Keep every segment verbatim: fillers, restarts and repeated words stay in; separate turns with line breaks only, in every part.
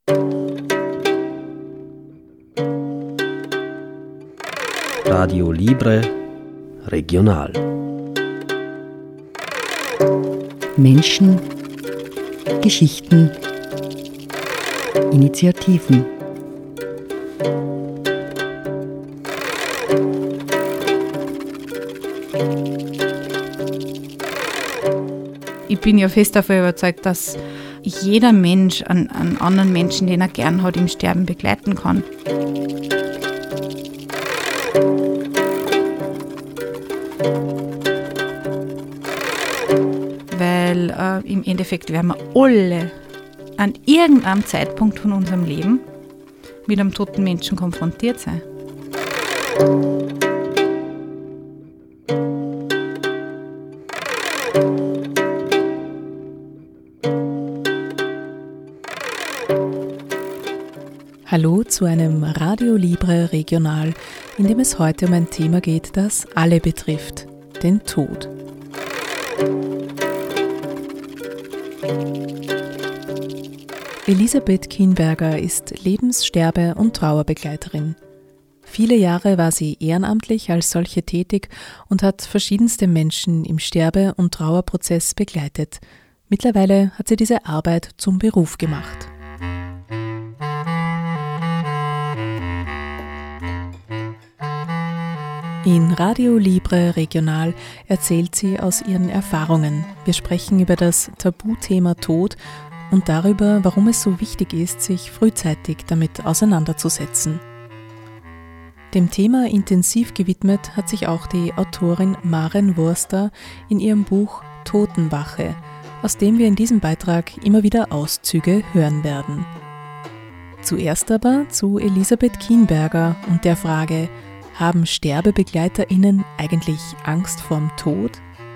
Radio Libre Regional.
Menschen, Geschichten, Initiativen.
Ich bin ja fest davon überzeugt, dass jeder Mensch einen, einen anderen Menschen, den er gern hat, im Sterben begleiten kann. Weil äh, im Endeffekt werden wir alle an irgendeinem Zeitpunkt von unserem Leben mit einem toten Menschen konfrontiert sein.
Hallo zu einem Radio Libre Regional, in dem es heute um ein Thema geht, das alle betrifft, den Tod. Elisabeth Kienberger ist Lebens-, Sterbe- und Trauerbegleiterin. Viele Jahre war sie ehrenamtlich als solche tätig und hat verschiedenste Menschen im Sterbe- und Trauerprozess begleitet. Mittlerweile hat sie diese Arbeit zum Beruf gemacht. In Radio Libre Regional erzählt sie aus ihren Erfahrungen. Wir sprechen über das Tabuthema Tod und darüber, warum es so wichtig ist, sich frühzeitig damit auseinanderzusetzen. Dem Thema intensiv gewidmet hat sich auch die Autorin Maren Worster in ihrem Buch Totenwache, aus dem wir in diesem Beitrag immer wieder Auszüge hören werden. Zuerst aber zu Elisabeth Kienberger und der Frage: Haben SterbebegleiterInnen eigentlich Angst vorm Tod?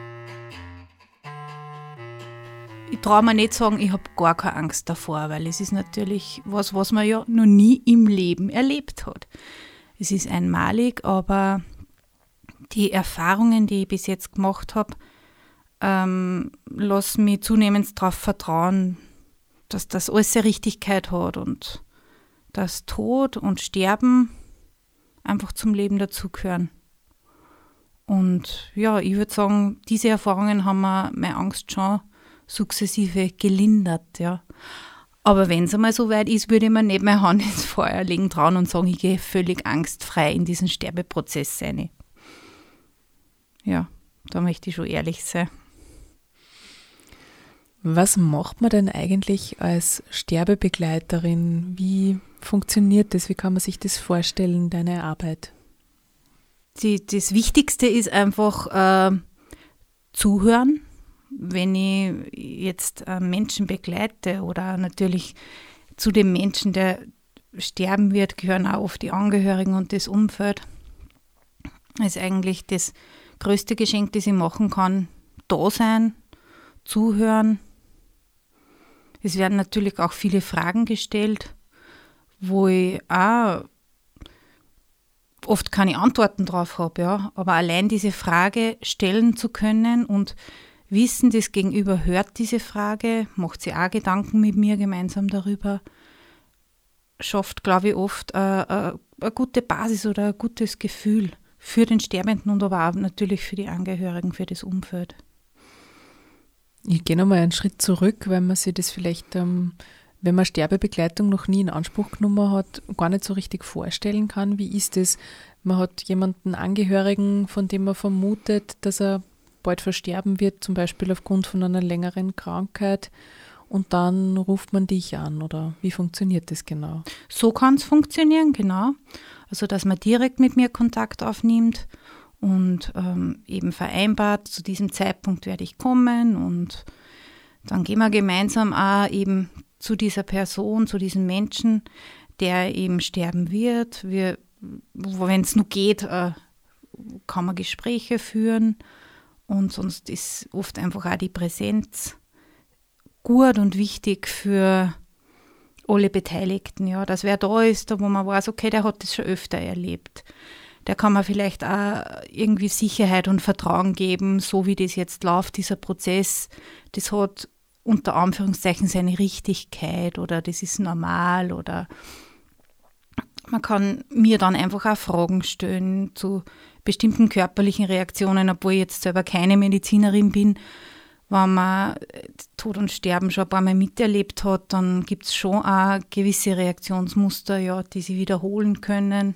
Ich traue mir nicht sagen, ich habe gar keine Angst davor, weil es ist natürlich was, was man ja noch nie im Leben erlebt hat. Es ist einmalig, aber die Erfahrungen, die ich bis jetzt gemacht habe, ähm, lassen mich zunehmend darauf vertrauen, dass das alles eine Richtigkeit hat und dass Tod und Sterben einfach zum Leben dazugehören. Und ja, ich würde sagen, diese Erfahrungen haben mir meine Angst schon sukzessive gelindert. Ja. Aber wenn es einmal so weit ist, würde ich mir nicht meine Hand ins Feuer legen trauen und sagen, ich gehe völlig angstfrei in diesen Sterbeprozess rein. Ja, da möchte ich schon ehrlich sein.
Was macht man denn eigentlich als Sterbebegleiterin? Wie funktioniert das? Wie kann man sich das vorstellen, deine Arbeit?
Die, das Wichtigste ist einfach äh, zuhören. Wenn ich jetzt äh, Menschen begleite oder natürlich zu dem Menschen, der sterben wird, gehören auch oft die Angehörigen und das Umfeld. Das ist eigentlich das größte Geschenk, das ich machen kann. Da sein, zuhören. Es werden natürlich auch viele Fragen gestellt, wo ich auch oft keine Antworten drauf habe, ja. Aber allein diese Frage stellen zu können und wissen, das Gegenüber hört diese Frage, macht sich auch Gedanken mit mir gemeinsam darüber, schafft, glaube ich, oft eine, eine, eine gute Basis oder ein gutes Gefühl für den Sterbenden und aber auch natürlich für die Angehörigen, für das Umfeld.
Ich gehe nochmal einen Schritt zurück, weil man sich das vielleicht, ähm, wenn man Sterbebegleitung noch nie in Anspruch genommen hat, gar nicht so richtig vorstellen kann. Wie ist das? Man hat jemanden Angehörigen, von dem man vermutet, dass er bald versterben wird, zum Beispiel aufgrund von einer längeren Krankheit, und dann ruft man dich an, oder wie funktioniert das genau?
So kann es funktionieren, genau. Also, dass man direkt mit mir Kontakt aufnimmt und ähm, eben vereinbart, zu diesem Zeitpunkt werde ich kommen, und dann gehen wir gemeinsam auch eben zu dieser Person, zu diesem Menschen, der eben sterben wird. Wir, wenn es nur geht, äh, kann man Gespräche führen, und sonst ist oft einfach auch die Präsenz gut und wichtig für alle Beteiligten. Ja, dass wer da ist, wo man weiß, okay, der hat das schon öfter erlebt. Der kann man vielleicht auch irgendwie Sicherheit und Vertrauen geben, so wie das jetzt läuft, dieser Prozess. Das hat unter Anführungszeichen seine Richtigkeit oder das ist normal oder man kann mir dann einfach auch Fragen stellen zu bestimmten körperlichen Reaktionen, obwohl ich jetzt selber keine Medizinerin bin. Wenn man Tod und Sterben schon ein paar Mal miterlebt hat, dann gibt es schon auch gewisse Reaktionsmuster, ja, die sich wiederholen können.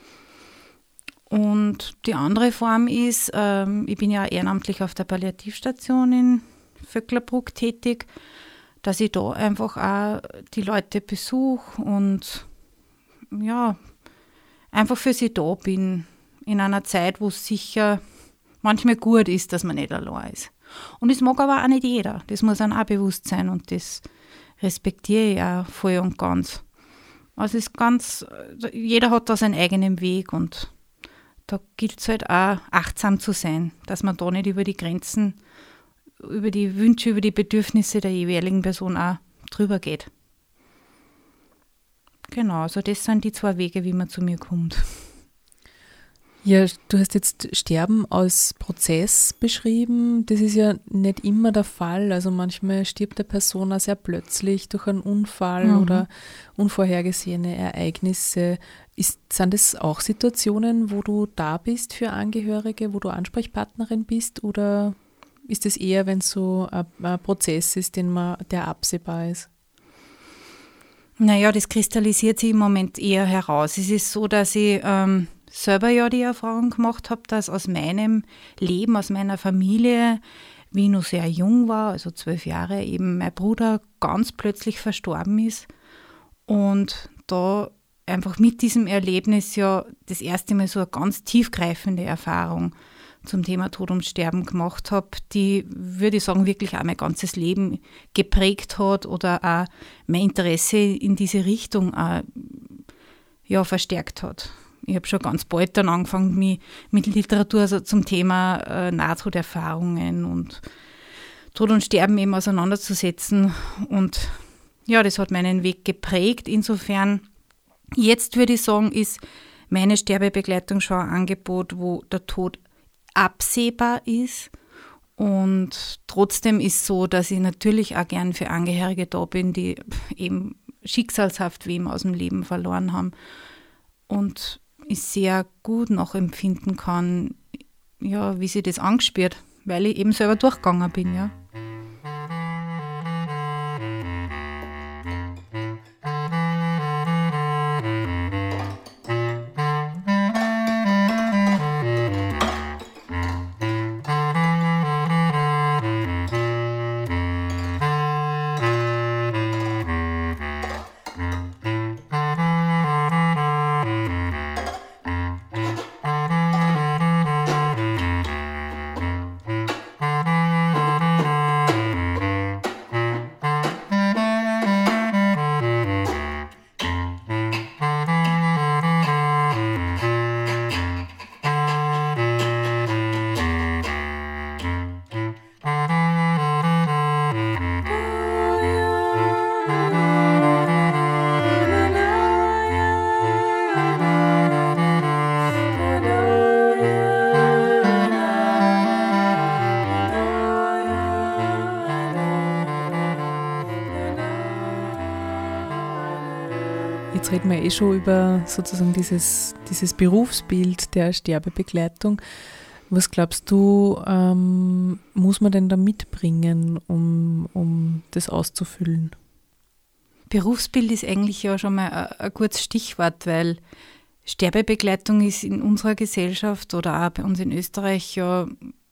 Und die andere Form ist, ähm, ich bin ja ehrenamtlich auf der Palliativstation in Vöcklerbruck tätig, dass ich da einfach auch die Leute besuche und ja, einfach für sie da bin, in einer Zeit, wo es sicher manchmal gut ist, dass man nicht allein ist. Und das mag aber auch nicht jeder, das muss einem auch bewusst sein und das respektiere ich auch voll und ganz. Also es ist ganz, jeder hat da seinen eigenen Weg und da gilt es halt auch achtsam zu sein, dass man da nicht über die Grenzen, über die Wünsche, über die Bedürfnisse der jeweiligen Person auch drüber geht. Genau, also das sind die zwei Wege, wie man zu mir kommt.
Ja, du hast jetzt Sterben als Prozess beschrieben. Das ist ja nicht immer der Fall. Also manchmal stirbt eine Person auch sehr plötzlich durch einen Unfall mhm. oder unvorhergesehene Ereignisse. Ist, sind das auch Situationen, wo du da bist für Angehörige, wo du Ansprechpartnerin bist? Oder ist es eher, wenn es so ein, ein Prozess ist, den man, der absehbar ist?
Naja, das kristallisiert sich im Moment eher heraus. Es ist so, dass ich ähm, selber ja die Erfahrung gemacht habe, dass aus meinem Leben, aus meiner Familie, wie ich noch sehr jung war, also zwölf Jahre, eben mein Bruder ganz plötzlich verstorben ist. Und da einfach mit diesem Erlebnis ja das erste Mal so eine ganz tiefgreifende Erfahrung zum Thema Tod und Sterben gemacht habe, die, würde ich sagen, wirklich auch mein ganzes Leben geprägt hat oder auch mein Interesse in diese Richtung auch, ja, verstärkt hat. Ich habe schon ganz bald dann angefangen, mich mit Literatur also zum Thema äh, Nahtoderfahrungen und Tod und Sterben eben auseinanderzusetzen. Und ja, das hat meinen Weg geprägt. Insofern, jetzt würde ich sagen, ist meine Sterbebegleitung schon ein Angebot, wo der Tod absehbar ist. Und trotzdem ist es so, dass ich natürlich auch gern für Angehörige da bin, die eben schicksalshaft wem aus dem Leben verloren haben. Und ich sehr gut nachempfinden kann, ja, wie sie das angespürt, weil ich eben selber durchgegangen bin, ja. Jetzt reden wir eh schon über sozusagen dieses, dieses Berufsbild der Sterbebegleitung. Was glaubst du, ähm, muss man denn da mitbringen, um, um das auszufüllen? Berufsbild ist eigentlich ja schon mal ein, ein gutes Stichwort, weil Sterbebegleitung ist in unserer Gesellschaft oder auch bei uns in Österreich ja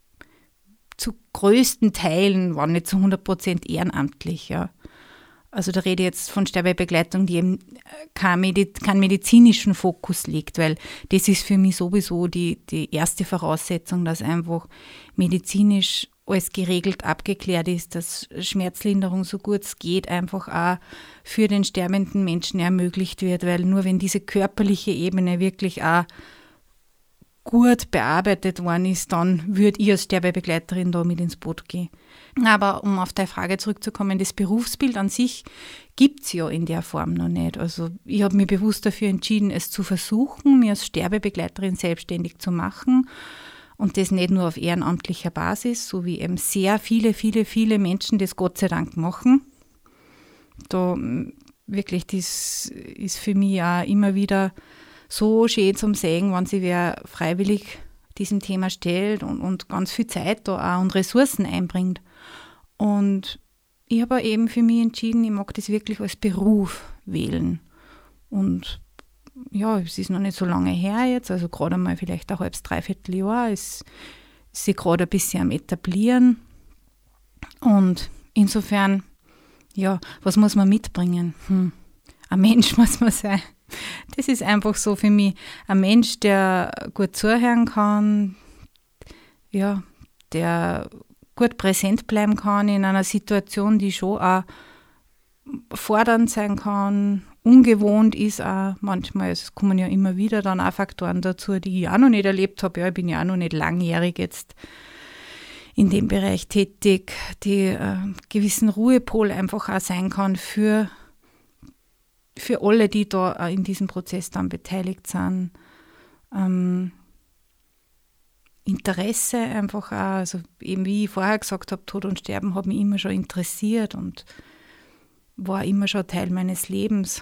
zu größten Teilen, wenn nicht zu hundert Prozent ehrenamtlich, ja. Also da rede ich jetzt von Sterbebegleitung, die eben keinen Mediz- keinen medizinischen Fokus legt, weil das ist für mich sowieso die, die erste Voraussetzung, dass einfach medizinisch alles geregelt, abgeklärt ist, dass Schmerzlinderung so gut es geht einfach auch für den sterbenden Menschen ermöglicht wird, weil nur wenn diese körperliche Ebene wirklich auch gut bearbeitet worden ist, dann würde ich als Sterbebegleiterin da mit ins Boot gehen. Aber um auf deine Frage zurückzukommen, das Berufsbild an sich gibt es ja in der Form noch nicht. Also ich habe mich bewusst dafür entschieden, es zu versuchen, mir als Sterbebegleiterin selbstständig zu machen. Und das nicht nur auf ehrenamtlicher Basis, so wie eben sehr viele, viele, viele Menschen das Gott sei Dank machen. Da wirklich, das ist für mich auch immer wieder so schön zum Sehen, wenn sich wer freiwillig diesem Thema stellt und, und ganz viel Zeit da auch und Ressourcen einbringt. Und ich habe eben für mich entschieden, ich mag das wirklich als Beruf wählen. Und ja, es ist noch nicht so lange her jetzt, also gerade mal vielleicht ein halbes, dreiviertel Jahr, es ist sich gerade ein bisschen am Etablieren. Und insofern, ja, was muss man mitbringen? Hm. Ein Mensch muss man sein. Das ist einfach so für mich. Ein Mensch, der gut zuhören kann, ja, der gut präsent bleiben kann in einer Situation, die schon auch fordernd sein kann, ungewohnt ist auch manchmal. Es kommen ja immer wieder dann auch Faktoren dazu, die ich auch noch nicht erlebt habe. Ja, ich bin ja auch noch nicht langjährig jetzt in dem Bereich tätig, die äh, gewissen Ruhepol einfach auch sein kann für, für alle, die da in diesem Prozess dann beteiligt sind. Ähm, Interesse einfach auch, also eben wie ich vorher gesagt habe, Tod und Sterben hat mich immer schon interessiert und war immer schon Teil meines Lebens.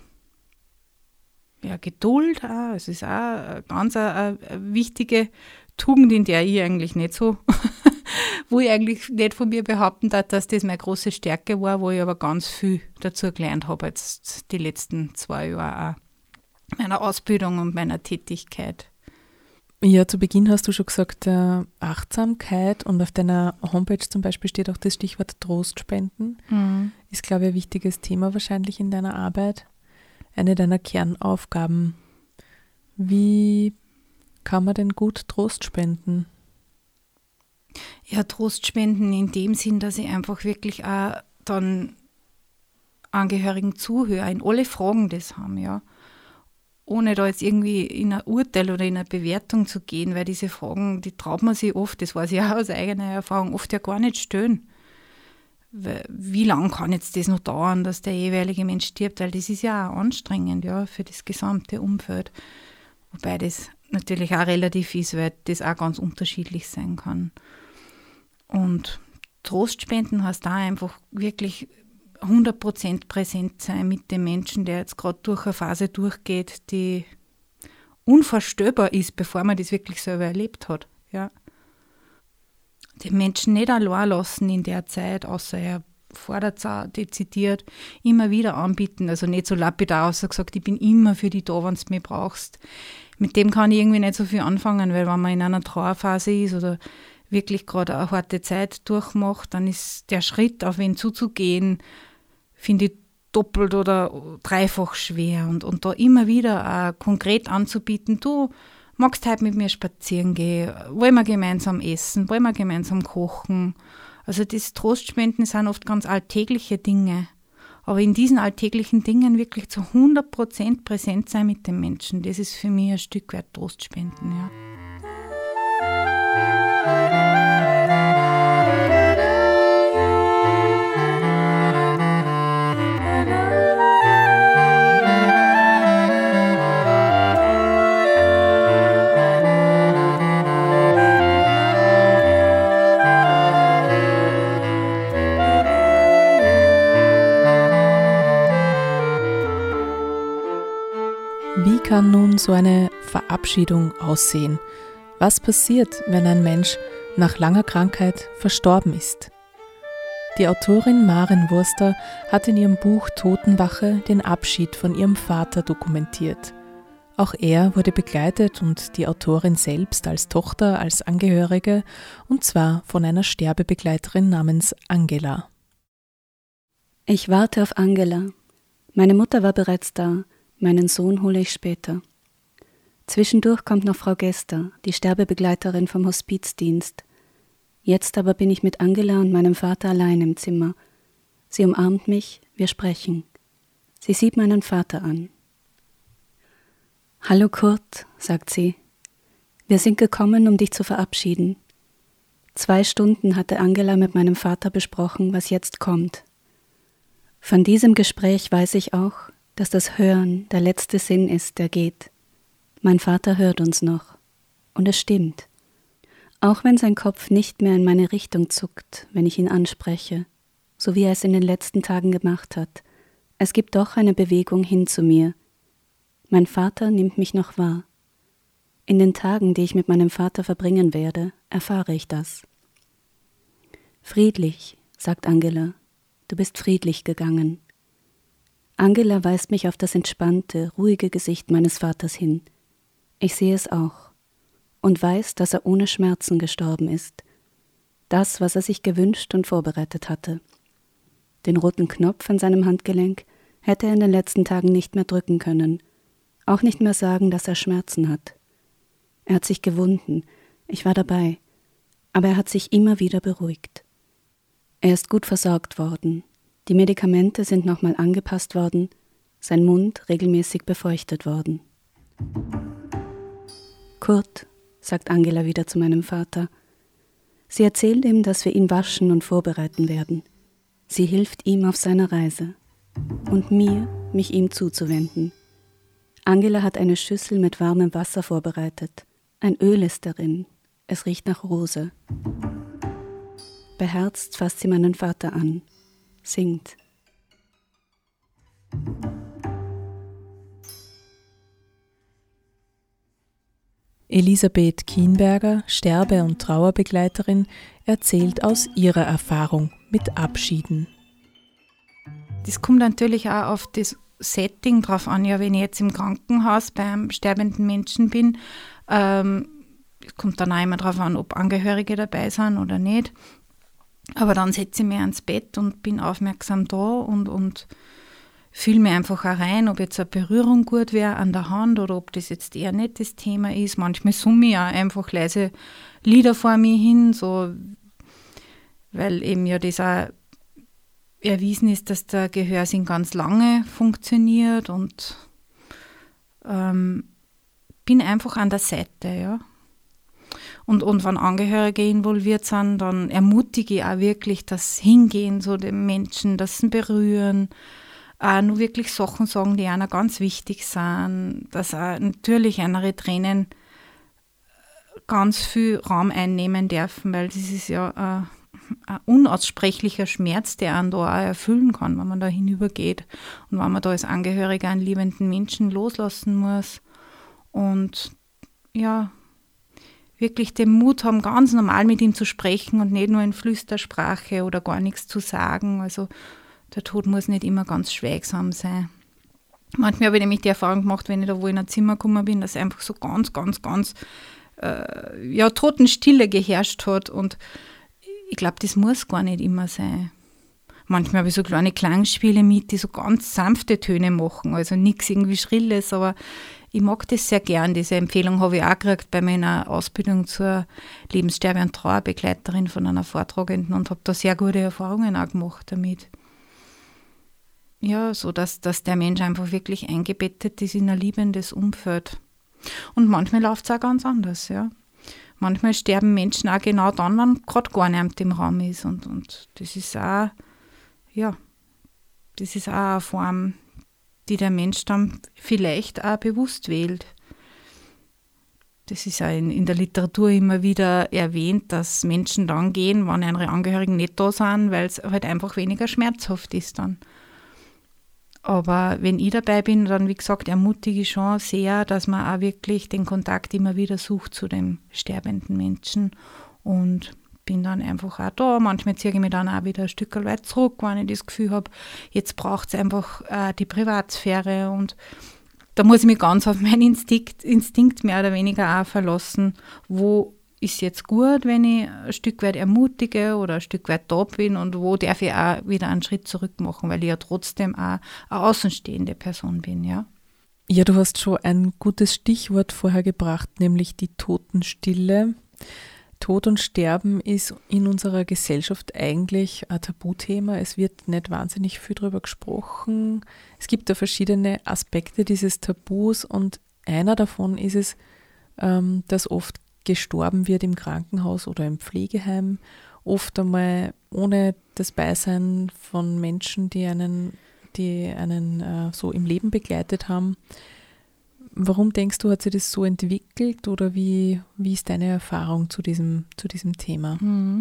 Ja, Geduld auch, es ist auch eine ganz eine, eine wichtige Tugend, in der ich eigentlich nicht so, wo ich eigentlich nicht von mir behaupten darf, dass das meine große Stärke war, wo ich aber ganz viel dazu gelernt habe, jetzt die letzten zwei Jahre auch meiner Ausbildung und meiner Tätigkeit.
Ja, zu Beginn hast du schon gesagt, äh, Achtsamkeit, und auf deiner Homepage zum Beispiel steht auch das Stichwort Trostspenden. Mhm. Ist, glaube ich, ein wichtiges Thema wahrscheinlich in deiner Arbeit. Eine deiner Kernaufgaben. Wie kann man denn gut Trost spenden?
Ja, Trost spenden in dem Sinn, dass ich einfach wirklich auch dann Angehörigen zuhöre, in alle Fragen das haben, ja. Ohne da jetzt irgendwie in ein Urteil oder in eine Bewertung zu gehen, weil diese Fragen, die traut man sich oft, das weiß ich auch aus eigener Erfahrung, oft ja gar nicht stellen. Wie lange kann jetzt das noch dauern, dass der jeweilige Mensch stirbt? Weil das ist ja auch anstrengend, ja, für das gesamte Umfeld. Wobei das natürlich auch relativ ist, weil das auch ganz unterschiedlich sein kann. Und Trostspenden heißt da einfach wirklich hundert Prozent präsent sein mit dem Menschen, der jetzt gerade durch eine Phase durchgeht, die unvorstellbar ist, bevor man das wirklich selber erlebt hat. Ja. Den Menschen nicht allein lassen in der Zeit, außer er fordert es auch dezidiert, immer wieder anbieten. Also nicht so lapidar außer gesagt, ich bin immer für dich da, wenn du mich brauchst. Mit dem kann ich irgendwie nicht so viel anfangen, weil wenn man in einer Trauerphase ist oder wirklich gerade eine harte Zeit durchmacht, dann ist der Schritt, auf wen zuzugehen, finde ich doppelt oder dreifach schwer. Und, und da immer wieder auch konkret anzubieten, du magst heute mit mir spazieren gehen, wollen wir gemeinsam essen, wollen wir gemeinsam kochen. Also das Trostspenden sind oft ganz alltägliche Dinge. Aber in diesen alltäglichen Dingen wirklich zu hundert Prozent präsent sein mit den Menschen, das ist für mich ein Stück weit Trostspenden, ja.
Wie kann nun so eine Verabschiedung aussehen? Was passiert, wenn ein Mensch nach langer Krankheit verstorben ist? Die Autorin Maren Wurster hat in ihrem Buch Totenwache den Abschied von ihrem Vater dokumentiert. Auch er wurde begleitet und die Autorin selbst als Tochter, als Angehörige, und zwar von einer Sterbebegleiterin namens Angela.
Ich warte auf Angela. Meine Mutter war bereits da. Meinen Sohn hole ich später. Zwischendurch kommt noch Frau Gester, die Sterbebegleiterin vom Hospizdienst. Jetzt aber bin ich mit Angela und meinem Vater allein im Zimmer. Sie umarmt mich, wir sprechen. Sie sieht meinen Vater an. »Hallo Kurt«, sagt sie. »Wir sind gekommen, um dich zu verabschieden.« Zwei Stunden hatte Angela mit meinem Vater besprochen, was jetzt kommt. Von diesem Gespräch weiß ich auch, dass das Hören der letzte Sinn ist, der geht. Mein Vater hört uns noch. Und es stimmt. Auch wenn sein Kopf nicht mehr in meine Richtung zuckt, wenn ich ihn anspreche, so wie er es in den letzten Tagen gemacht hat, es gibt doch eine Bewegung hin zu mir. Mein Vater nimmt mich noch wahr. In den Tagen, die ich mit meinem Vater verbringen werde, erfahre ich das. Friedlich, sagt Angela, du bist friedlich gegangen. Angela weist mich auf das entspannte, ruhige Gesicht meines Vaters hin. Ich sehe es auch und weiß, dass er ohne Schmerzen gestorben ist. Das, was er sich gewünscht und vorbereitet hatte. Den roten Knopf an seinem Handgelenk hätte er in den letzten Tagen nicht mehr drücken können, auch nicht mehr sagen, dass er Schmerzen hat. Er hat sich gewunden, ich war dabei, aber er hat sich immer wieder beruhigt. Er ist gut versorgt worden, die Medikamente sind nochmal angepasst worden, sein Mund regelmäßig befeuchtet worden. Kurt, sagt Angela wieder zu meinem Vater. Sie erzählt ihm, dass wir ihn waschen und vorbereiten werden. Sie hilft ihm auf seiner Reise und mir, mich ihm zuzuwenden. Angela hat eine Schüssel mit warmem Wasser vorbereitet. Ein Öl ist darin. Es riecht nach Rose. Beherzt fasst sie meinen Vater an, singt.
Elisabeth Kienberger, Sterbe- und Trauerbegleiterin, erzählt aus ihrer Erfahrung mit Abschieden.
Das kommt natürlich auch auf das Setting drauf an. Ja, wenn ich jetzt im Krankenhaus beim sterbenden Menschen bin, ähm, kommt dann auch immer drauf an, ob Angehörige dabei sind oder nicht. Aber dann setze ich mich ans Bett und bin aufmerksam da und, und fühle mich einfach auch rein, ob jetzt eine Berührung gut wäre an der Hand oder ob das jetzt eher nicht das Thema ist. Manchmal summe ich auch einfach leise Lieder vor mir hin, so, weil eben ja das auch erwiesen ist, dass der Gehörsinn ganz lange funktioniert und ähm, bin einfach an der Seite, ja. Und, und wenn Angehörige involviert sind, dann ermutige ich auch wirklich das Hingehen zu den Menschen, das Berühren, auch nur wirklich Sachen sagen, die einer ganz wichtig sind, dass auch natürlich andere Tränen ganz viel Raum einnehmen dürfen, weil das ist ja ein, ein unaussprechlicher Schmerz, der einen da auch erfüllen kann, wenn man da hinübergeht und wenn man da als Angehöriger einen liebenden Menschen loslassen muss und ja, wirklich den Mut haben, ganz normal mit ihm zu sprechen und nicht nur in Flüstersprache oder gar nichts zu sagen. Also der Tod muss nicht immer ganz schweigsam sein. Manchmal habe ich nämlich die Erfahrung gemacht, wenn ich da wo in ein Zimmer gekommen bin, dass einfach so ganz, ganz, ganz äh, ja, Totenstille geherrscht hat. Und ich glaube, das muss gar nicht immer sein. Manchmal habe ich so kleine Klangspiele mit, die so ganz sanfte Töne machen, also nichts irgendwie Schrilles, aber ich mag das sehr gern. Diese Empfehlung habe ich auch gekriegt bei meiner Ausbildung zur Lebenssterbe- und Trauerbegleiterin von einer Vortragenden und habe da sehr gute Erfahrungen auch gemacht damit. Ja, so dass, dass der Mensch einfach wirklich eingebettet ist in ein liebendes Umfeld. Und manchmal läuft es auch ganz anders, ja. Manchmal sterben Menschen auch genau dann, wenn gerade gar niemand im Raum ist. Und, und das ist auch, ja, das ist auch eine Form, die der Mensch dann vielleicht auch bewusst wählt. Das ist auch in, in der Literatur immer wieder erwähnt, dass Menschen dann gehen, wenn ihre Angehörigen nicht da sind, weil es halt einfach weniger schmerzhaft ist dann. Aber wenn ich dabei bin, dann, wie gesagt, ermutige ich schon sehr, dass man auch wirklich den Kontakt immer wieder sucht zu dem sterbenden Menschen und bin dann einfach auch da. Manchmal ziehe ich mich dann auch wieder ein Stück weit zurück, wenn ich das Gefühl habe, jetzt braucht es einfach äh, die Privatsphäre und da muss ich mich ganz auf meinen Instinkt, Instinkt mehr oder weniger auch verlassen, wo ist jetzt gut, wenn ich ein Stück weit ermutige oder ein Stück weit da bin und wo darf ich auch wieder einen Schritt zurück machen, weil ich ja trotzdem auch eine außenstehende Person bin, ja.
Ja, du hast schon ein gutes Stichwort vorher gebracht, nämlich die Totenstille. Tod und Sterben ist in unserer Gesellschaft eigentlich ein Tabuthema. Es wird nicht wahnsinnig viel darüber gesprochen. Es gibt da verschiedene Aspekte dieses Tabus und einer davon ist es, dass oft gestorben wird im Krankenhaus oder im Pflegeheim, oft einmal ohne das Beisein von Menschen, die einen, die einen so im Leben begleitet haben. warum denkst du, hat sich das so entwickelt oder wie, wie ist deine Erfahrung zu diesem, zu diesem Thema?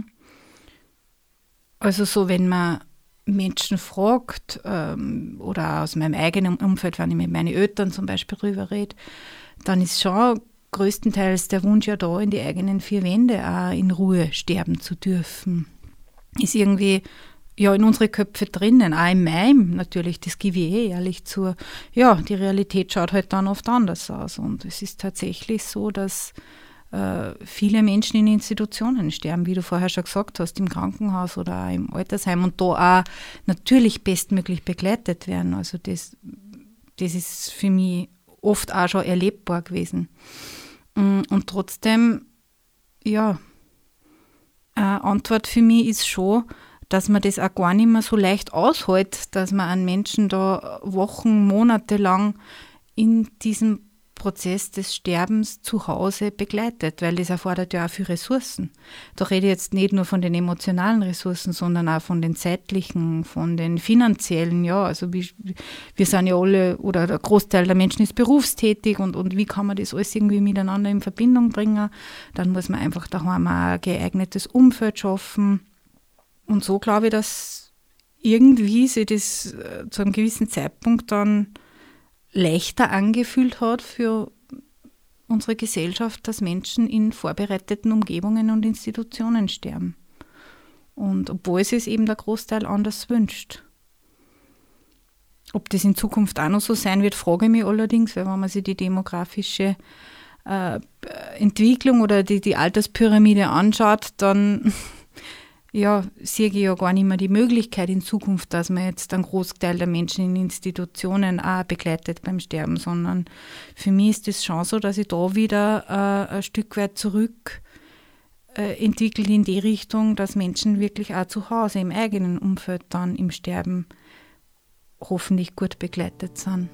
Also so, wenn man Menschen fragt ähm, oder aus meinem eigenen Umfeld, wenn ich mit meinen Eltern zum Beispiel drüber rede, dann ist schon größtenteils der Wunsch ja da, in die eigenen vier Wände auch in Ruhe sterben zu dürfen. Ist irgendwie ja in unsere Köpfe drinnen, auch in meinem natürlich, das gebe ich eh ehrlich zu. Ja, die Realität schaut halt dann oft anders aus und es ist tatsächlich so, dass äh, viele Menschen in Institutionen sterben, wie du vorher schon gesagt hast, im Krankenhaus oder auch im Altersheim und da auch natürlich bestmöglich begleitet werden. Also das, das ist für mich oft auch schon erlebbar gewesen. Und trotzdem, ja, eine Antwort für mich ist schon, dass man das auch gar nicht mehr so leicht aushält, dass man einen Menschen da Wochen, Monate lang in diesem Prozess des Sterbens zu Hause begleitet, weil das erfordert ja auch viel Ressourcen. Da rede ich jetzt nicht nur von den emotionalen Ressourcen, sondern auch von den zeitlichen, von den finanziellen. Ja, also wie, wir sind ja alle, oder der Großteil der Menschen ist berufstätig und, und wie kann man das alles irgendwie miteinander in Verbindung bringen? Dann muss man einfach daheim auch ein geeignetes Umfeld schaffen. Und so glaube ich, dass irgendwie sich das äh, zu einem gewissen Zeitpunkt dann leichter angefühlt hat für unsere Gesellschaft, dass Menschen in vorbereiteten Umgebungen und Institutionen sterben. Und obwohl es es eben der Großteil anders wünscht. Ob das in Zukunft auch noch so sein wird, frage ich mich allerdings, weil wenn man sich die demografische äh, Entwicklung oder die, die Alterspyramide anschaut, dann ja, sehe ich ja gar nicht mehr die Möglichkeit in Zukunft, dass man jetzt einen Großteil der Menschen in Institutionen auch begleitet beim Sterben, sondern für mich ist es schon so, dass ich da wieder äh, ein Stück weit zurück äh, entwickelt in die Richtung, dass Menschen wirklich auch zu Hause im eigenen Umfeld dann im Sterben hoffentlich gut begleitet sind.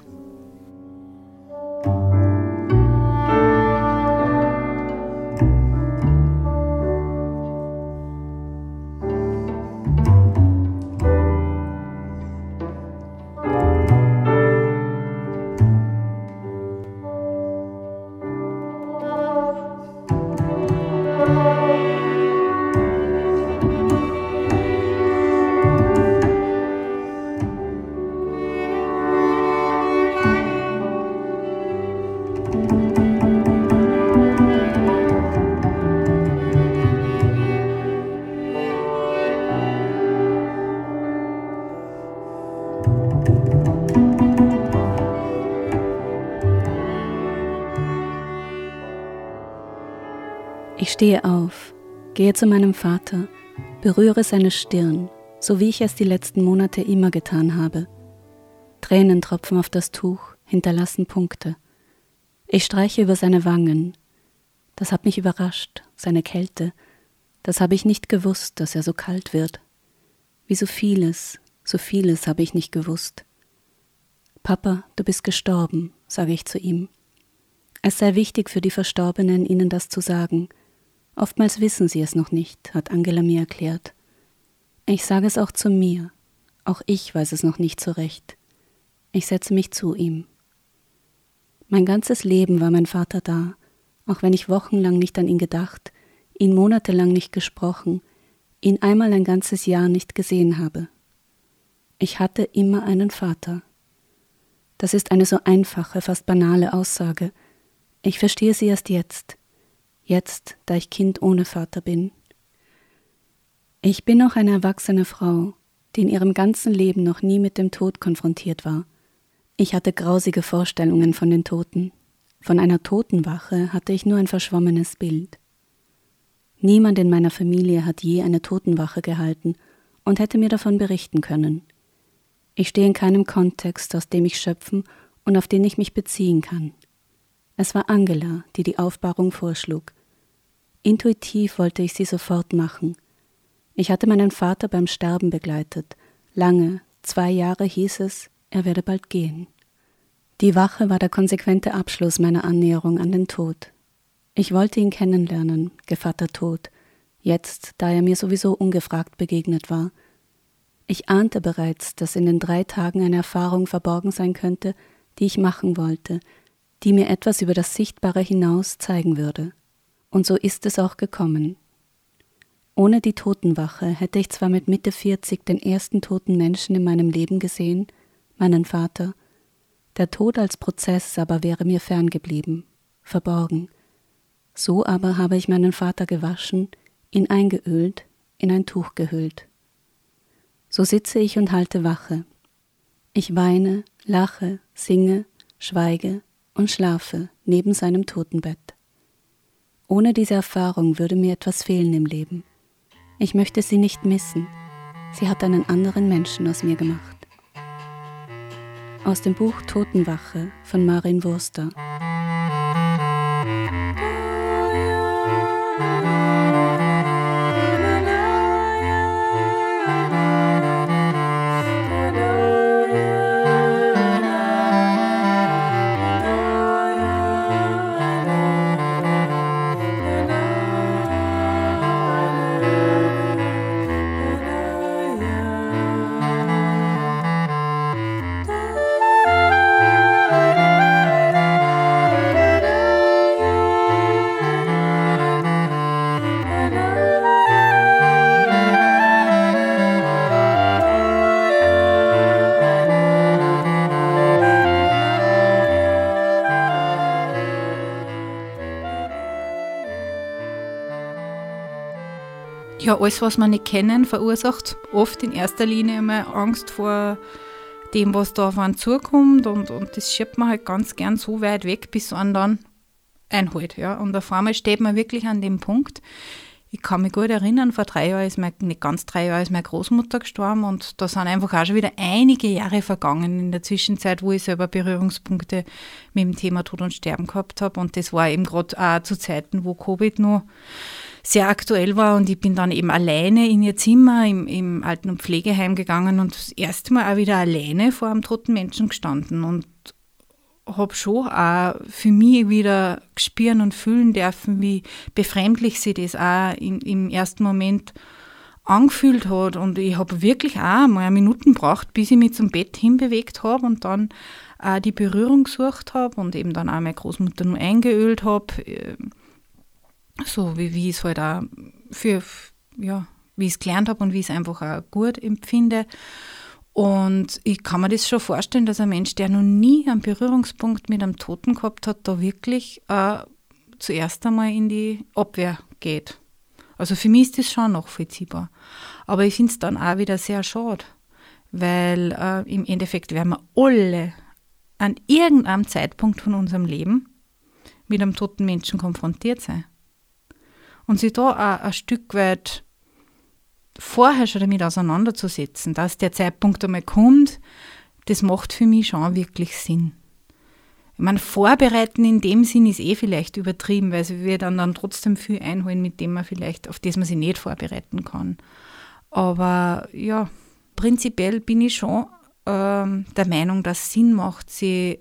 Ich stehe auf, gehe zu meinem Vater, berühre seine Stirn, so wie ich es die letzten Monate immer getan habe. Tränen tropfen auf das Tuch, hinterlassen Punkte. Ich streiche über seine Wangen. Das hat mich überrascht, seine Kälte. Das habe ich nicht gewusst, dass er so kalt wird. Wie so vieles, so vieles habe ich nicht gewusst. Papa, du bist gestorben, sage ich zu ihm. Es sei wichtig für die Verstorbenen, ihnen das zu sagen. Oftmals wissen sie es noch nicht, hat Angela mir erklärt. Ich sage es auch zu mir. Auch ich weiß es noch nicht so recht. Ich setze mich zu ihm. Mein ganzes Leben war mein Vater da, auch wenn ich wochenlang nicht an ihn gedacht, ihn monatelang nicht gesprochen, ihn einmal ein ganzes Jahr nicht gesehen habe. Ich hatte immer einen Vater. Das ist eine so einfache, fast banale Aussage. Ich verstehe sie erst jetzt. Jetzt, da ich Kind ohne Vater bin. Ich bin auch eine erwachsene Frau, die in ihrem ganzen Leben noch nie mit dem Tod konfrontiert war. Ich hatte grausige Vorstellungen von den Toten. Von einer Totenwache hatte ich nur ein verschwommenes Bild. Niemand in meiner Familie hat je eine Totenwache gehalten und hätte mir davon berichten können. Ich stehe in keinem Kontext, aus dem ich schöpfen und auf den ich mich beziehen kann. Es war Angela, die die Aufbahrung vorschlug. Intuitiv wollte ich sie sofort machen. Ich hatte meinen Vater beim Sterben begleitet. Lange, zwei Jahre hieß es, er werde bald gehen. Die Wache war der konsequente Abschluss meiner Annäherung an den Tod. Ich wollte ihn kennenlernen, Gevatter Tod, jetzt, da er mir sowieso ungefragt begegnet war. Ich ahnte bereits, dass in den drei Tagen eine Erfahrung verborgen sein könnte, die ich machen wollte, die mir etwas über das Sichtbare hinaus zeigen würde. Und so ist es auch gekommen. Ohne die Totenwache hätte ich zwar mit Mitte vierzig den ersten toten Menschen in meinem Leben gesehen, meinen Vater, der Tod als Prozess aber wäre mir ferngeblieben, verborgen. So aber habe ich meinen Vater gewaschen, ihn eingeölt, in ein Tuch gehüllt. So sitze ich und halte Wache. Ich weine, lache, singe, schweige und schlafe neben seinem Totenbett. Ohne diese Erfahrung würde mir etwas fehlen im Leben. Ich möchte sie nicht missen. Sie hat einen anderen Menschen aus mir gemacht. Aus dem Buch Totenwache von Marin Wurster.
Ja, alles, was wir nicht kennen, verursacht oft in erster Linie einmal Angst vor dem, was da auf einen zukommt, und, und das schiebt man halt ganz gern so weit weg, bis man dann einholt. Ja. Und auf einmal steht man wirklich an dem Punkt. Ich kann mich gut erinnern, vor drei Jahren ist mein, nicht ganz drei Jahre ist meine Großmutter gestorben, und da sind einfach auch schon wieder einige Jahre vergangen in der Zwischenzeit, wo ich selber Berührungspunkte mit dem Thema Tod und Sterben gehabt habe, und das war eben gerade auch zu Zeiten, wo Covid noch sehr aktuell war, und ich bin dann eben alleine in ihr Zimmer im, im Alten- und Pflegeheim gegangen und das erste Mal auch wieder alleine vor einem toten Menschen gestanden und habe schon auch für mich wieder spüren und fühlen dürfen, wie befremdlich sich das auch in, im ersten Moment angefühlt hat, und ich habe wirklich auch mal Minuten gebraucht, bis ich mich zum Bett hinbewegt habe und dann auch die Berührung gesucht habe und eben dann auch meine Großmutter nur eingeölt habe, so wie, wie ich es halt auch für, ja, wie ich es gelernt habe und wie ich es einfach auch gut empfinde. Und ich kann mir das schon vorstellen, dass ein Mensch, der noch nie einen Berührungspunkt mit einem Toten gehabt hat, da wirklich äh, zuerst einmal in die Abwehr geht. Also für mich ist das schon nachvollziehbar. Aber ich finde es dann auch wieder sehr schade, weil äh, im Endeffekt werden wir alle an irgendeinem Zeitpunkt von unserem Leben mit einem toten Menschen konfrontiert sein. Und sich da auch ein Stück weit vorher schon damit auseinanderzusetzen, dass der Zeitpunkt einmal kommt, das macht für mich schon wirklich Sinn. Ich meine, vorbereiten in dem Sinn ist eh vielleicht übertrieben, weil wir dann, dann trotzdem viel einholen, mit dem man vielleicht, auf das man sich nicht vorbereiten kann. Aber ja, prinzipiell bin ich schon ähm, der Meinung, dass es Sinn macht, sich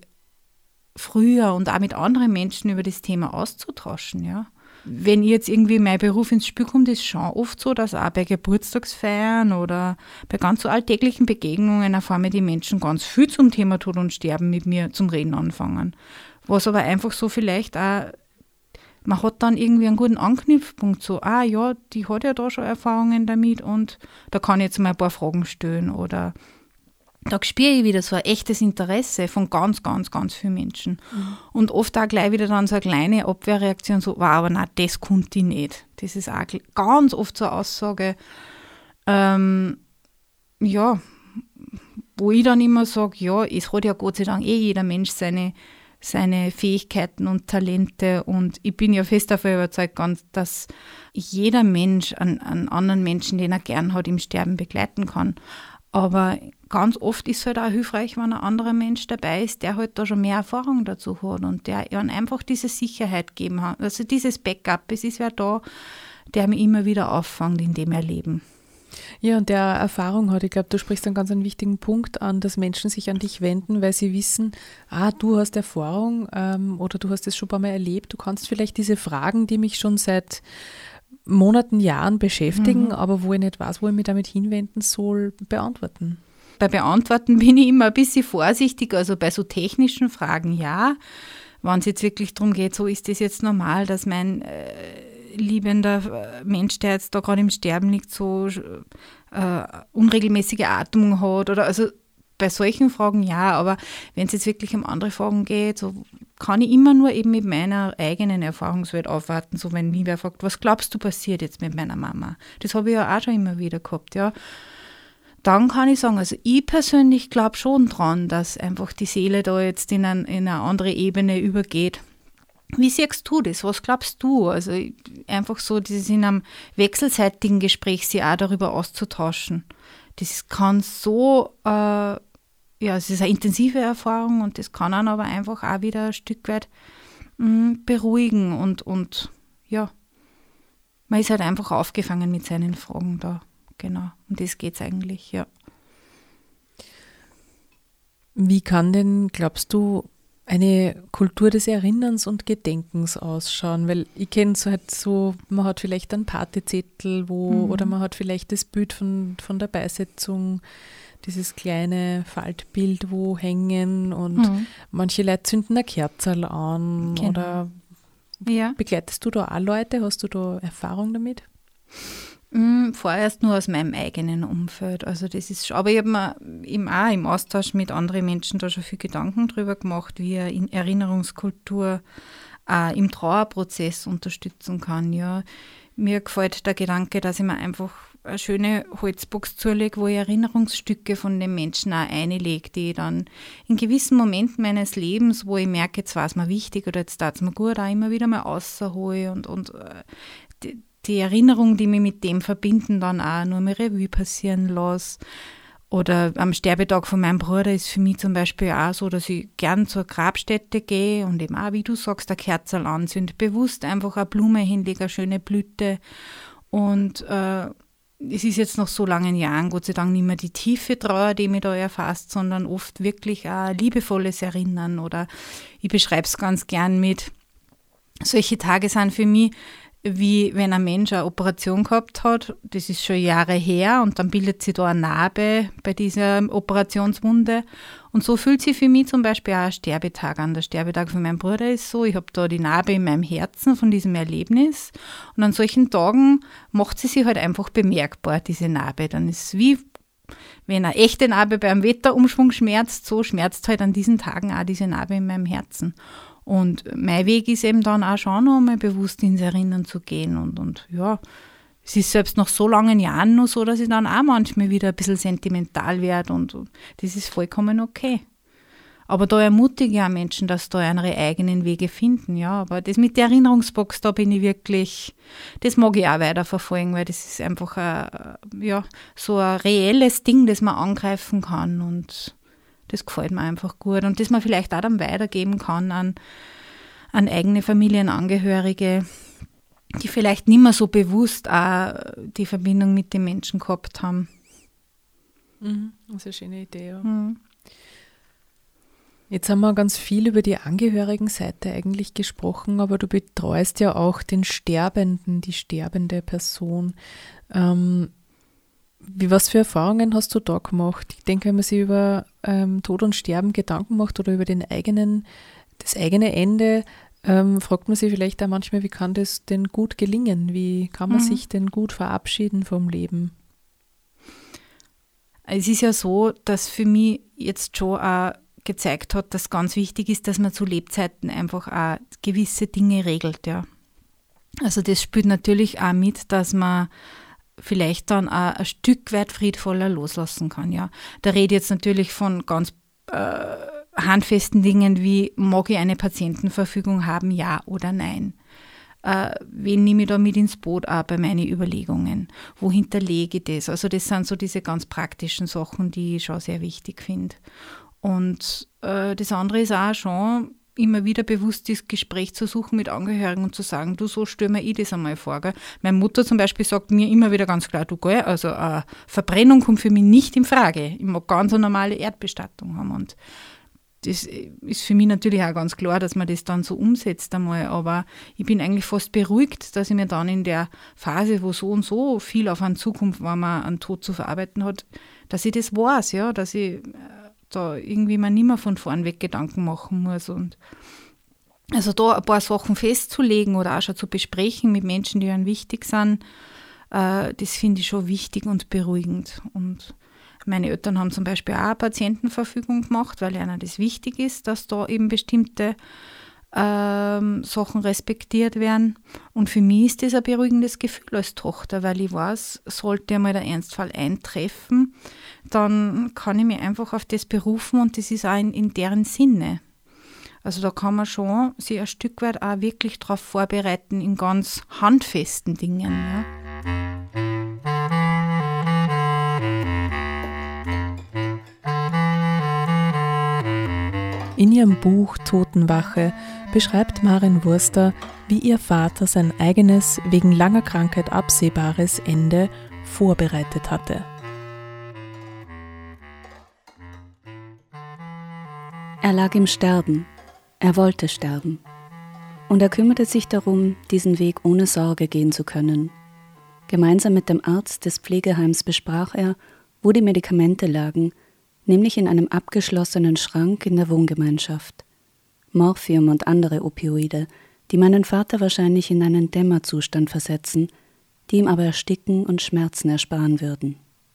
früher und auch mit anderen Menschen über das Thema auszutauschen, ja. Wenn ich jetzt irgendwie mein Beruf ins Spiel kommt, ist es schon oft so, dass auch bei Geburtstagsfeiern oder bei ganz so alltäglichen Begegnungen erfahren mir die Menschen ganz viel zum Thema Tod und Sterben mit mir zum Reden anfangen. Was aber einfach so vielleicht auch, man hat dann irgendwie einen guten Anknüpfpunkt, so, ah ja, die hat ja da schon Erfahrungen damit und da kann ich jetzt mal ein paar Fragen stellen, oder da spüre ich wieder so ein echtes Interesse von ganz, ganz, ganz vielen Menschen. Mhm. Und oft auch gleich wieder dann so eine kleine Abwehrreaktion, so, wow, aber nein, das konnte ich nicht. Das ist auch ganz oft so eine Aussage, ähm, ja, wo ich dann immer sage, ja, es hat ja Gott sei Dank eh jeder Mensch seine, seine Fähigkeiten und Talente, und ich bin ja fest davon überzeugt, ganz, dass jeder Mensch einen, einen anderen Menschen, den er gern hat, im Sterben begleiten kann. Aber ganz oft ist es halt auch hilfreich, wenn ein anderer Mensch dabei ist, der halt da schon mehr Erfahrung dazu hat und der ihm einfach diese Sicherheit geben hat. Also dieses Backup, es ist wer da, der mich immer wieder auffängt in dem Erleben.
Ja, und der Erfahrung hat, ich glaube, du sprichst einen ganz einen wichtigen Punkt an, dass Menschen sich an dich wenden, weil sie wissen, ah, du hast Erfahrung ähm, oder du hast es schon ein paar Mal erlebt, du kannst vielleicht diese Fragen, die mich schon seit Monaten, Jahren beschäftigen, mhm. aber wo ich nicht weiß, wo ich mich damit hinwenden soll, beantworten.
Bei Beantworten bin ich immer ein bisschen vorsichtig, also bei so technischen Fragen ja, wenn es jetzt wirklich darum geht, so ist das jetzt normal, dass mein äh, liebender Mensch, der jetzt da gerade im Sterben liegt, so äh, unregelmäßige Atmung hat oder also bei solchen Fragen ja, aber wenn es jetzt wirklich um andere Fragen geht, so kann ich immer nur eben mit meiner eigenen Erfahrungswelt aufwarten, so wenn mich wer fragt, was glaubst du passiert jetzt mit meiner Mama? Das habe ich ja auch schon immer wieder gehabt, ja. Dann kann ich sagen, also ich persönlich glaube schon dran, dass einfach die Seele da jetzt in, ein, in eine andere Ebene übergeht. Wie siehst du das? Was glaubst du? Also einfach so dieses in einem wechselseitigen Gespräch sich auch darüber auszutauschen. Das kann so, äh, ja, es ist eine intensive Erfahrung und das kann einen aber einfach auch wieder ein Stück weit mh, beruhigen und, und ja, man ist halt einfach aufgefangen mit seinen Fragen da. Genau, um das geht es eigentlich, ja.
Wie kann denn, glaubst du, eine Kultur des Erinnerns und Gedenkens ausschauen? Weil ich kenne es halt so, man hat vielleicht einen Partyzettel, wo, mhm. oder man hat vielleicht das Bild von, von der Beisetzung, dieses kleine Faltbild, wo hängen und mhm. manche Leute zünden eine Kerze an. Genau. Oder
ja.
Begleitest du da auch Leute? Hast du da Erfahrung damit?
Vorerst nur aus meinem eigenen Umfeld. Also das ist, aber ich habe mir eben auch im Austausch mit anderen Menschen da schon viel Gedanken drüber gemacht, wie eine Erinnerungskultur auch im Trauerprozess unterstützen kann. Ja. Mir gefällt der Gedanke, dass ich mir einfach eine schöne Holzbox zulege, wo ich Erinnerungsstücke von den Menschen auch einlege, die ich dann in gewissen Momenten meines Lebens, wo ich merke, jetzt war es mir wichtig oder jetzt tat es mir gut, auch immer wieder mal raushole und, und die, die Erinnerung, die mich mit dem verbinden, dann auch nur mal Revue passieren lasse. Oder am Sterbetag von meinem Bruder ist für mich zum Beispiel auch so, dass ich gern zur Grabstätte gehe und eben auch, wie du sagst, eine Kerze anzünde, bewusst einfach eine Blume hinlege, eine schöne Blüte. Und äh, es ist jetzt nach so langen Jahren, Gott sei Dank, nicht mehr die tiefe Trauer, die mich da erfasst, sondern oft wirklich auch liebevolles Erinnern. Oder ich beschreibe es ganz gern mit, solche Tage sind für mich, wie wenn ein Mensch eine Operation gehabt hat, das ist schon Jahre her und dann bildet sich da eine Narbe bei dieser Operationswunde und so fühlt sich für mich zum Beispiel auch ein Sterbetag an. Der Sterbetag von meinem Bruder ist so, ich habe da die Narbe in meinem Herzen von diesem Erlebnis und an solchen Tagen macht sie sich halt einfach bemerkbar, diese Narbe. Dann ist es wie, wenn eine echte Narbe beim Wetterumschwung schmerzt, so schmerzt halt an diesen Tagen auch diese Narbe in meinem Herzen. Und mein Weg ist eben dann auch schon noch mal bewusst ins Erinnern zu gehen. Und, und ja, es ist selbst nach so langen Jahren noch so, dass ich dann auch manchmal wieder ein bisschen sentimental werde. Und, und das ist vollkommen okay. Aber da ermutige ich auch Menschen, dass da ihre eigenen Wege finden. Ja, aber das mit der Erinnerungsbox, da bin ich wirklich, das mag ich auch weiterverfolgen, weil das ist einfach ein, ja, so ein reelles Ding, das man angreifen kann. Und das gefällt mir einfach gut und das man vielleicht auch dann weitergeben kann an, an eigene Familienangehörige, die vielleicht nicht mehr so bewusst auch die Verbindung mit den Menschen gehabt haben.
Mhm, das ist eine schöne Idee, ja.
Mhm.
Jetzt haben wir ganz viel über die Angehörigenseite eigentlich gesprochen, aber du betreust ja auch den Sterbenden, die sterbende Person. Ähm, Wie, was für Erfahrungen hast du da gemacht? Ich denke, wenn man sich über ähm, Tod und Sterben Gedanken macht oder über den eigenen, das eigene Ende, ähm, fragt man sich vielleicht auch manchmal, wie kann das denn gut gelingen? Wie kann man mhm. sich denn gut verabschieden vom Leben?
Es ist ja so, dass für mich jetzt schon auch gezeigt hat, dass ganz wichtig ist, dass man zu Lebzeiten einfach auch gewisse Dinge regelt. Ja. Also das spielt natürlich auch mit, dass man vielleicht dann auch ein Stück weit friedvoller loslassen kann. Ja. Da rede ich jetzt natürlich von ganz äh, handfesten Dingen wie, mag ich eine Patientenverfügung haben, ja oder nein? Äh, wen nehme ich da mit ins Boot auch bei meinen Überlegungen? Wo hinterlege ich das? Also das sind so diese ganz praktischen Sachen, die ich schon sehr wichtig finde. Und äh, das andere ist auch schon, immer wieder bewusst das Gespräch zu suchen mit Angehörigen und zu sagen, du, so stell mir ich das einmal vor. Gell? Meine Mutter zum Beispiel sagt mir immer wieder ganz klar, du, gell, also äh, Verbrennung kommt für mich nicht in Frage. Ich mag ganz eine normale Erdbestattung haben. Und das ist für mich natürlich auch ganz klar, dass man das dann so umsetzt einmal. Aber ich bin eigentlich fast beruhigt, dass ich mir dann in der Phase, wo so und so viel auf eine Zukunft, wenn man einen Tod zu verarbeiten hat, dass ich das weiß, ja, dass ich da irgendwie mir nicht mehr von vorn weg Gedanken machen muss. Und Also da ein paar Sachen festzulegen oder auch schon zu besprechen mit Menschen, die einem wichtig sind, äh, das finde ich schon wichtig und beruhigend. Und meine Eltern haben zum Beispiel auch eine Patientenverfügung gemacht, weil ihnen das wichtig ist, dass da eben bestimmte ähm, Sachen respektiert werden. Und für mich ist das ein beruhigendes Gefühl als Tochter, weil ich weiß, sollte einmal der Ernstfall eintreffen, dann kann ich mich einfach auf das berufen und das ist auch in, in deren Sinne. Also da kann man schon sich ein Stück weit auch wirklich darauf vorbereiten in ganz handfesten Dingen. Ja.
In ihrem Buch Totenwache beschreibt Maren Wurster, wie ihr Vater sein eigenes, wegen langer Krankheit absehbares Ende vorbereitet hatte.
Er lag im Sterben. Er wollte sterben. Und er kümmerte sich darum, diesen Weg ohne Sorge gehen zu können. Gemeinsam mit dem Arzt des Pflegeheims besprach er, wo die Medikamente lagen, nämlich in einem abgeschlossenen Schrank in der Wohngemeinschaft. Morphium und andere Opioide, die meinen Vater wahrscheinlich in einen Dämmerzustand versetzen, die ihm aber ersticken und Schmerzen ersparen würden.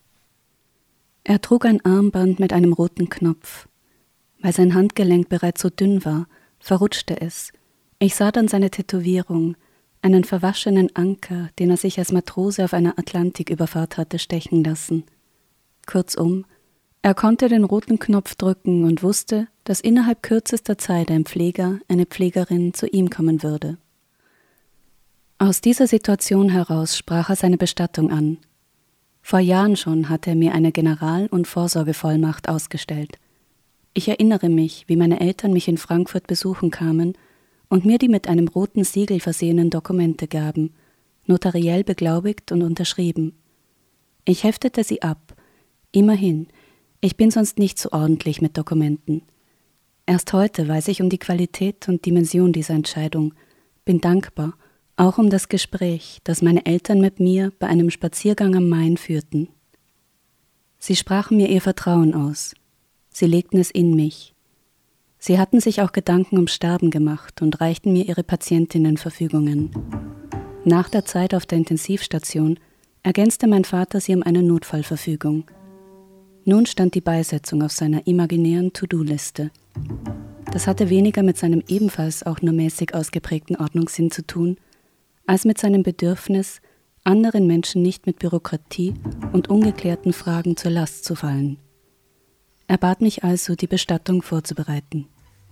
Er trug ein Armband mit einem roten Knopf. Weil sein Handgelenk bereits so dünn war, verrutschte es. Ich sah dann seine Tätowierung, einen verwaschenen Anker, den er sich als Matrose auf einer Atlantiküberfahrt hatte stechen lassen. Kurzum, er konnte den roten Knopf drücken und wusste, dass innerhalb kürzester Zeit ein Pfleger, eine Pflegerin zu ihm kommen würde. Aus dieser Situation heraus sprach er seine Bestattung an. Vor Jahren schon hatte er mir eine General- und Vorsorgevollmacht ausgestellt. Ich erinnere mich, wie meine Eltern mich in Frankfurt besuchen kamen und mir die mit einem roten Siegel versehenen Dokumente gaben, notariell beglaubigt und unterschrieben. Ich heftete sie ab. Immerhin, ich bin sonst nicht so ordentlich mit Dokumenten. Erst heute weiß ich um die Qualität und Dimension dieser Entscheidung, bin dankbar, auch um das Gespräch, das meine Eltern mit mir bei einem Spaziergang am Main führten. Sie sprachen mir ihr Vertrauen aus. Sie legten es in mich. Sie hatten sich auch Gedanken ums Sterben gemacht und reichten mir ihre Patientinnenverfügungen. Nach der Zeit auf der Intensivstation ergänzte mein Vater sie um eine Notfallverfügung. Nun stand die Beisetzung auf seiner imaginären To-Do-Liste. Das hatte weniger mit seinem ebenfalls auch nur mäßig ausgeprägten Ordnungssinn zu tun, als mit seinem Bedürfnis, anderen Menschen nicht mit Bürokratie und ungeklärten Fragen zur Last zu fallen. Er bat mich also, die Bestattung vorzubereiten.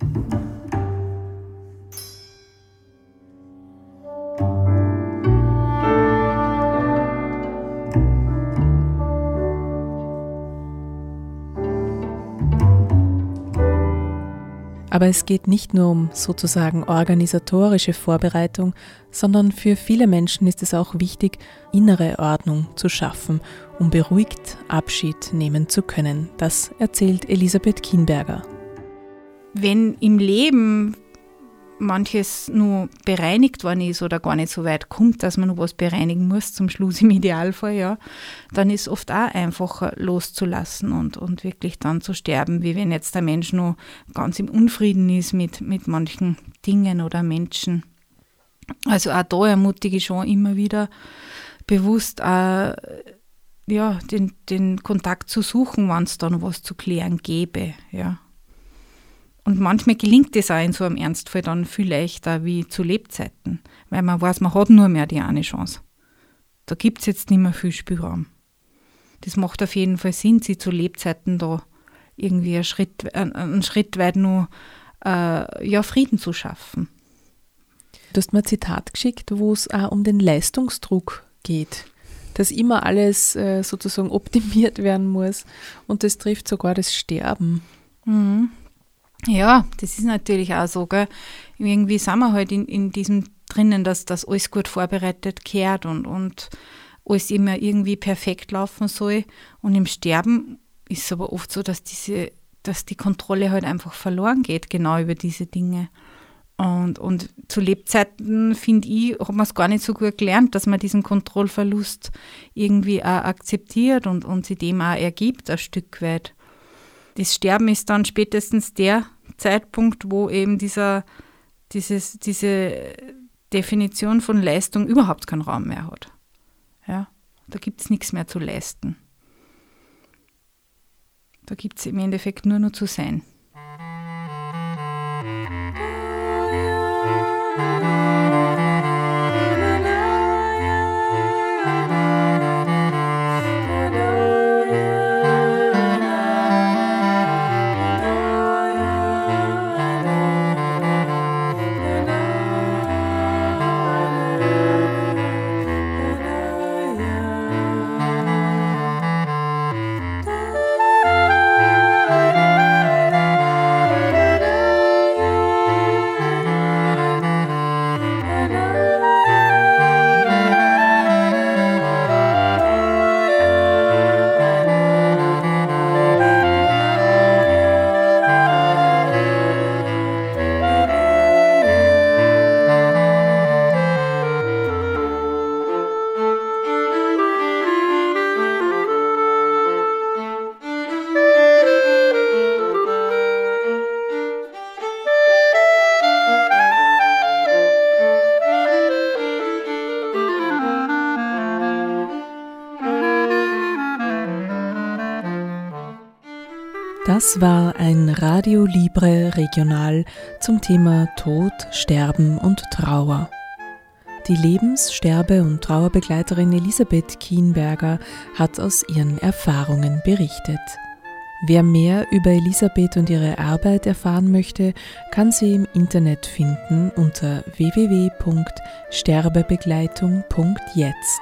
Aber es geht nicht nur um sozusagen organisatorische Vorbereitung, sondern für viele Menschen ist es auch wichtig, innere Ordnung zu schaffen, um beruhigt Abschied nehmen zu können. Das erzählt Elisabeth Kienberger.
Wenn im Leben manches nur bereinigt worden ist oder gar nicht so weit kommt, dass man noch was bereinigen muss, zum Schluss im Idealfall, ja, dann ist oft auch einfacher loszulassen und, und wirklich dann zu sterben, wie wenn jetzt der Mensch noch ganz im Unfrieden ist mit, mit manchen Dingen oder Menschen. Also auch da ermutige ich schon immer wieder bewusst auch, ja, den, den Kontakt zu suchen, wenn es da noch was zu klären gäbe, ja. Und manchmal gelingt es auch in so einem Ernstfall dann viel leichter wie zu Lebzeiten, weil man weiß, man hat nur mehr die eine Chance. Da gibt es jetzt nicht mehr viel Spielraum. Das macht auf jeden Fall Sinn, sie zu Lebzeiten da irgendwie einen Schritt, einen Schritt weit nur äh, ja, Frieden zu schaffen.
Du hast mir ein Zitat geschickt, wo es auch um den Leistungsdruck geht, dass immer alles äh, sozusagen optimiert werden muss und das trifft sogar das Sterben.
Mhm. Ja, das ist natürlich auch so, gell. Irgendwie sind wir halt in, in diesem drinnen, dass das alles gut vorbereitet gehört und, und alles immer irgendwie perfekt laufen soll. Und im Sterben ist es aber oft so, dass diese, dass die Kontrolle halt einfach verloren geht, genau über diese Dinge. Und, und zu Lebzeiten, finde ich, hat man es gar nicht so gut gelernt, dass man diesen Kontrollverlust irgendwie auch akzeptiert und, und sich dem auch ergibt, ein Stück weit. Das Sterben ist dann spätestens der Zeitpunkt, wo eben dieser, dieses, diese Definition von Leistung überhaupt keinen Raum mehr hat. Ja, da gibt es nichts mehr zu leisten. Da gibt es im Endeffekt nur noch zu sein.
Das war ein Radio Libre Regional zum Thema Tod, Sterben und Trauer. Die Lebens-, Sterbe- und Trauerbegleiterin Elisabeth Kienberger hat aus ihren Erfahrungen berichtet. Wer mehr über Elisabeth und ihre Arbeit erfahren möchte, kann sie im Internet finden unter w w w punkt sterbebegleitung punkt jetzt.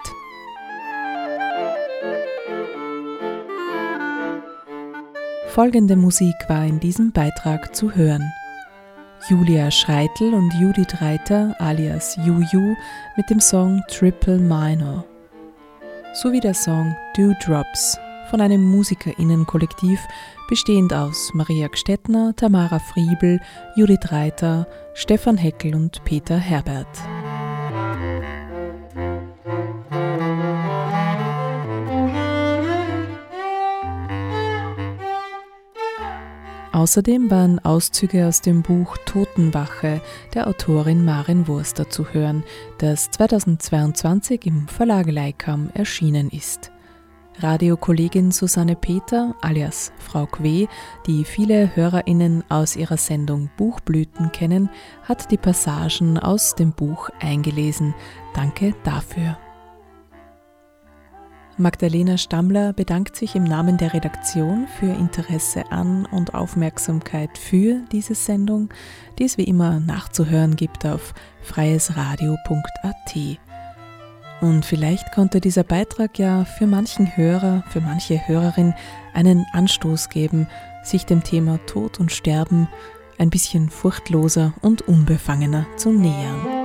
Folgende Musik war in diesem Beitrag zu hören. Julia Schreitel und Judith Reiter alias Juju mit dem Song Triple Minor. Sowie der Song Dewdrops von einem MusikerInnen-Kollektiv bestehend aus Maria Gstettner, Tamara Friebel, Judith Reiter, Stefan Heckel und Peter Herbert. Außerdem waren Auszüge aus dem Buch Totenwache der Autorin Maren Wurster zu hören, das zweitausendzweiundzwanzig im Verlag Leikam erschienen ist. Radiokollegin Susanne Peter alias Frau Quee, die viele HörerInnen aus ihrer Sendung Buchblüten kennen, hat die Passagen aus dem Buch eingelesen. Danke dafür. Magdalena Stammler bedankt sich im Namen der Redaktion für Interesse an und Aufmerksamkeit für diese Sendung, die es wie immer nachzuhören gibt auf freiesradio punkt a t. Und vielleicht konnte dieser Beitrag ja für manchen Hörer, für manche Hörerin einen Anstoß geben, sich dem Thema Tod und Sterben ein bisschen furchtloser und unbefangener zu nähern.